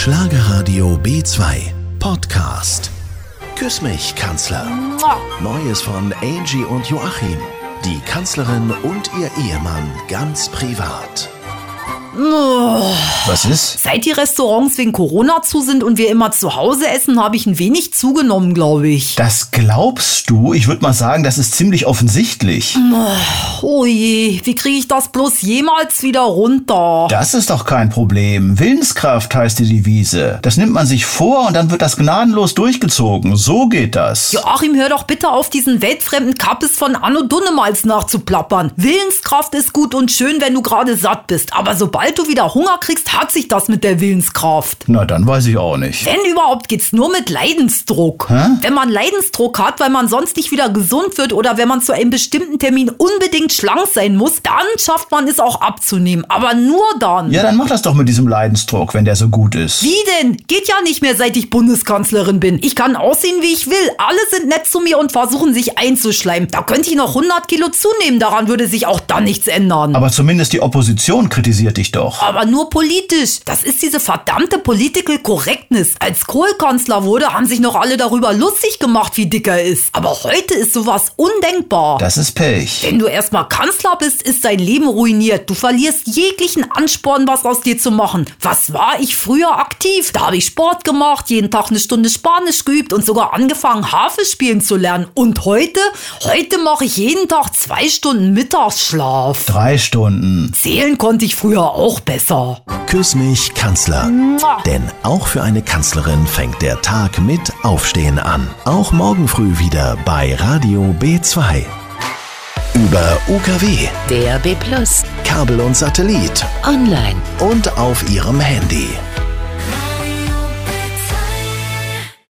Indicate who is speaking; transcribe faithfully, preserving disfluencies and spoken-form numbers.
Speaker 1: Schlagerradio B zwei Podcast. Küss mich, Kanzler. Neues von Angie und Joachim. Die Kanzlerin und ihr Ehemann ganz privat.
Speaker 2: Oh.
Speaker 3: Was ist?
Speaker 2: Seit die Restaurants wegen Corona zu sind und wir immer zu Hause essen, habe ich ein wenig zugenommen, glaube ich.
Speaker 3: Das glaubst du? Ich würde mal sagen, das ist ziemlich offensichtlich.
Speaker 2: Oh je, wie kriege ich das bloß jemals wieder runter?
Speaker 3: Das ist doch kein Problem. Willenskraft heißt die Devise. Das nimmt man sich vor und dann wird das gnadenlos durchgezogen. So geht das.
Speaker 2: Joachim, hör doch bitte auf, diesen weltfremden Kappes von Anno Dunnemals nachzuplappern. Willenskraft ist gut und schön, wenn du gerade satt bist. Aber sobald du wieder Hunger kriegst, hat sich das mit der Willenskraft.
Speaker 3: Na, dann weiß ich auch nicht.
Speaker 2: Wenn überhaupt, geht's nur mit Leidensdruck.
Speaker 3: Hä?
Speaker 2: Wenn man Leidensdruck hat, weil man sonst nicht wieder gesund wird oder wenn man zu einem bestimmten Termin unbedingt schlank sein muss, dann schafft man es auch abzunehmen. Aber nur dann.
Speaker 3: Ja, dann mach das doch mit diesem Leidensdruck, wenn der so gut ist.
Speaker 2: Wie denn? Geht ja nicht mehr, seit ich Bundeskanzlerin bin. Ich kann aussehen, wie ich will. Alle sind nett zu mir und versuchen, sich einzuschleimen. Da könnte ich noch hundert Kilo zunehmen. Daran würde sich auch dann nichts ändern.
Speaker 3: Aber zumindest die Opposition kritisiert dich doch.
Speaker 2: Aber nur politisch. Das ist diese verdammte Political Correctness. Als Kohl Kanzler wurde, haben sich noch alle darüber lustig gemacht, wie dick er ist. Aber heute ist sowas undenkbar.
Speaker 3: Das ist Pech.
Speaker 2: Wenn du erstmal Kanzler bist, ist dein Leben ruiniert. Du verlierst jeglichen Ansporn, was aus dir zu machen. Was war ich früher aktiv? Da habe ich Sport gemacht, jeden Tag eine Stunde Spanisch geübt und sogar angefangen, Harfe spielen zu lernen. Und heute? Heute mache ich jeden Tag zwei Stunden Mittagsschlaf.
Speaker 3: Drei Stunden.
Speaker 2: Zählen konnte ich früher auch besser.
Speaker 1: Küss mich, Kanzler. Denn auch für eine Kanzlerin fängt der Tag mit Aufstehen an. Auch morgen früh wieder bei Radio B zwei. Über U K W,
Speaker 4: D A B Plus,
Speaker 1: Kabel und Satellit
Speaker 4: online
Speaker 1: und auf Ihrem Handy.